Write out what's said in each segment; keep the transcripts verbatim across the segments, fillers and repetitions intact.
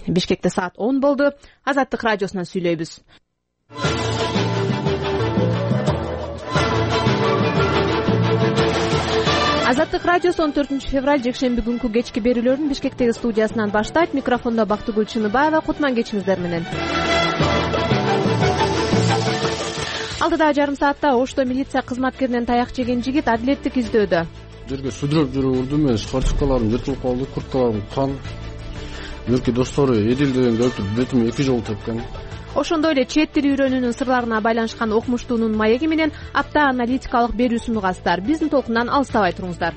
Бишкекте саат он болду. Азаттык радиосунан сүйлөйбүз. Азаттык радиосу он төртүнчү февраль жекшемби күнкү кечки берүүлөрүн Бишкектеги студиясынан баштайт. Микрофондо Бактыгүл Чыныбаева. Кутман кечиңиздер менен. Алдыда жарым саатта Ошто милиция кызматкеринен таяк жеген жигит адилеттик издөөдө. Жерге судроп жүрүп урду, мен спортчукаларым жыртылып калды, курткаларым кан. Мерки достору Эдил дегенди өлтүрүп, бетиме эки жолу тепкен. Ошондой эле чет тил үйрөнүүнүн сырларына байланышкан окумуштуунун маеги менен апта аналитикалык берүүсүн угасыздар. Биздин толкундан алыстабай туруңуздар.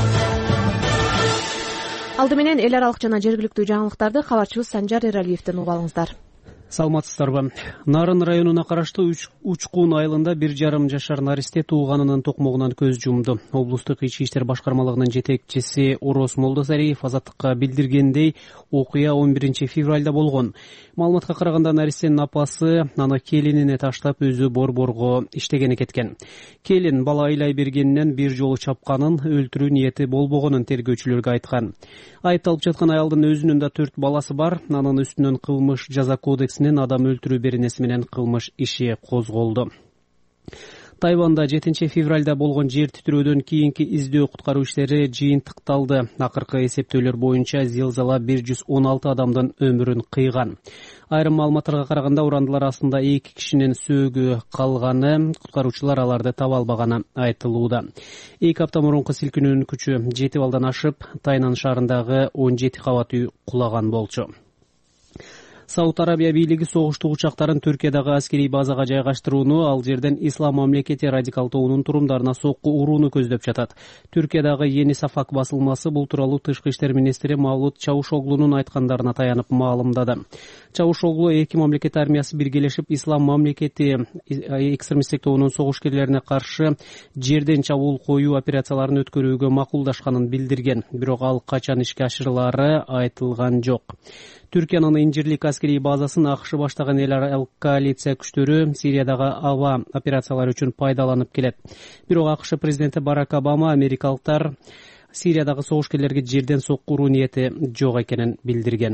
Алды менен эл аралык жана жергиликтүү жаңылыктарды кабарчыбыз Санжар Эралиевден угуп алыңыздар. Саламатсыздарбы. Нарын районуна караштуу Учкун айылында бир жарым жашар наристе тууганынын токмогунан көз жумду. Облустук ички иштер башкармалыгынын жетекчиси Орос Молдосариев Азаттыкка билдиргендей, окуя он биринчи февралда болгон. Маалыматка караганда наристенин апасы аны келинине таштап өзү борборго иштегени кеткен. Келин бала айлай бергенинен бир жолу чапканын, өлтүрүү ниети болбогонун тергөөчүлөргө айткан. Айыпталып жаткан аялдын өзүнүн да төрт баласы бар. Анын үстүнөн кылмыш жаза кодексинин адам өлтүрүү беренеси менен кылмыш иши козголду. Тайванда жетинчи февралда болгон жер титирөөдөн кийинки издөө куткаруу иштери жыйынтыкталды. Акыркы эсептөөлөр боюнча зилзала бир жүз он алты адамдын өмүрүн кыйган. Айрым маалыматтарга караганда урандылар астында эки кишинин сөөгү калганы, куткаруучулар аларды таба албаганы айтылууда. Эки апта мурунку силкинүүнүн күчү жети балдан ашып, Тайнан шаарындагы он жети кабат үй кулаган болчу. Сауд Арабия бийлиги согуштуу учактарын Түркиядагы аскерий базага жайгаштырууну, ал жерден Ислам мамлекети радикал тобунун турумдарына сокку урууну көздөп жатат. Түркиядагы Yeni Safak басылмасы бул тууралуу тышкы иштер министри Мавлут Чавушоглунун айткандарына таянып маалымдады. Чавушоглу эки мамлекет армиясы биргелешип Ислам мамлекети экстремисттик тобунун согушкерлерине каршы жерден чабуул коюу операцияларын өткөрүүгө макулдашканын билдирген. Бирок ал качан ишке ашырылары айтылган жок. Түркиянын инжирлик аскерий базасын АКШ баштаган эл аралык коалиция күчтөрү Сириядагы аба операциялары үчүн пайдаланып келет. Бирок АКШ президенти Барак Обама америкалыктар Сириядагы согушкерлерге жерден сокку уруу ниети жок экенин билдирген.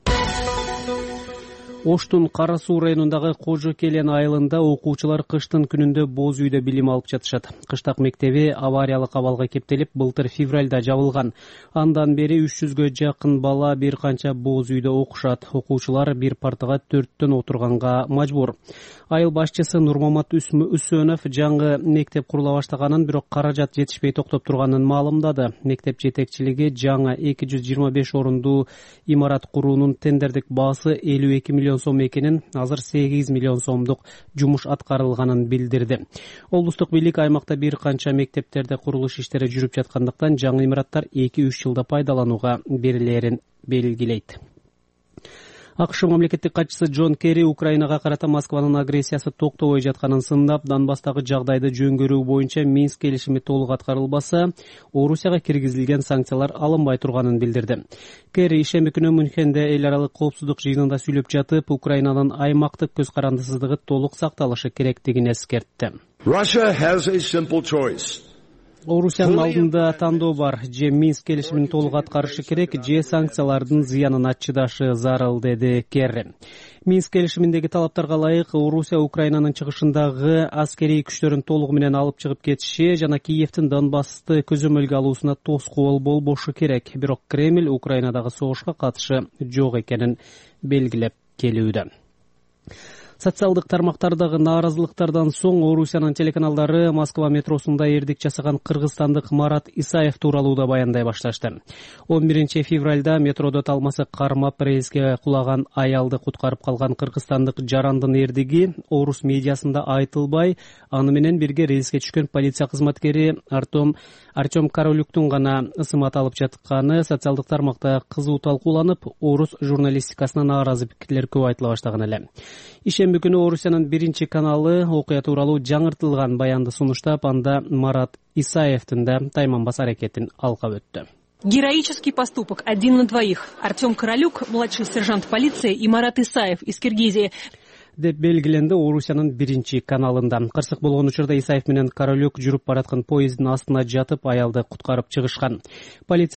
Оштун Кара Суу районундагы Кожо Келен айылында окуучулар кыштын күнүндө боз үйдө билим алып жатышат. Кыштак мектеби авариялык абалга кептелип, былтыр февралда жабылган. Андан бери үч жүзгө жакын бала бир канча боз үйдө окушат. Окуучулар бир партага төрттөн отурганга мажбур. Айыл башчысы Нурмамат Үсөнов жаңы мектеп курула баштаганын, бирок каражат жетишпей токтоп турганын маалымдады. Мектеп жетекчилиги жаңы эки жүз жыйырма беш орундуу имарат куруунун тендердик баасы элүү эки миллион сом экенин, азыр сегиз миллион сомдук жумуш аткарылганын билдирди. Облустук бийлик аймакта бир канча мектептерде курулуш иштери жүрүп жаткандыктан жаңы имараттар эки үч жылда пайдаланууга берилерин белгилейт. АКШ мамлекеттик катчысы Джон Керри Украинага карата Москванын агрессиясы токтобой жатканын сындап, Донбасстагы жагдайды жөнгөрүү боюнча Минск келишими толук аткарылбаса, Орусияга киргизилген санкциялар алынбай турганын билдирди. Керри ишемби күнү Мюнхенде эл аралык коопсуздук жыйынында сүйлөп жатып, Украинанын аймактык көз карандысыздыгы толук сакталышы керектигин эскертти. Russia has a simple choice. Орусиянын алдында тандоо бар: же Минск келишимин толук аткарышы керек, же санкциялардын зыянына чыдашы зарыл, деди Керри. Минск келишиминдеги талаптарга ылайык Орусия Украинанын чыгышындагы аскерий күчтөрүн толугу менен алып чыгып кетиши жана Киевдин Донбассты көзөмөлгө алуусуна тоскоол болбошу керек. Бирок Кремль Украинадагы согушка катышы жок экенин белгилеп келүүдө. Социалдык тармактардагы нааразылыктардан соң Орусиянын телеканалдары Москва метросунда эрдик жасаган кыргызстандык Марат Исаев тууралуу да баяндай башташты. он биринчи февралда метродо талмасы кармап рельске кулаган аялды куткарып калган кыргызстандык жарандын эрдиги орус медиасында айтылбай, аны менен бирге рельске түшкөн полиция кызматкери Артем Артем Королюктун гана ысымат алып жатканы социалдык тармакта кызуу талкууланып, орус журналистикасына нааразы пикирлер көп айтыла баштаган эле. Ишемби күнү Орусиянын биринчи каналы окуя тууралуу жаңыртылган баянды сунуштап, анда Марат Исаевдин да тайманбас аракетин алкап өттү. Героический поступок один на двоих. Артем Королюк, младший сержант полиции, и Марат Исаев из Киргизии. деп белгиленди Орусиянын биринчи каналында. Кырсык болгон учурда Исаев менен Королюк жүрүп бараткан поезддин астына жатып, аялды куткарып чыгышкан. Полиция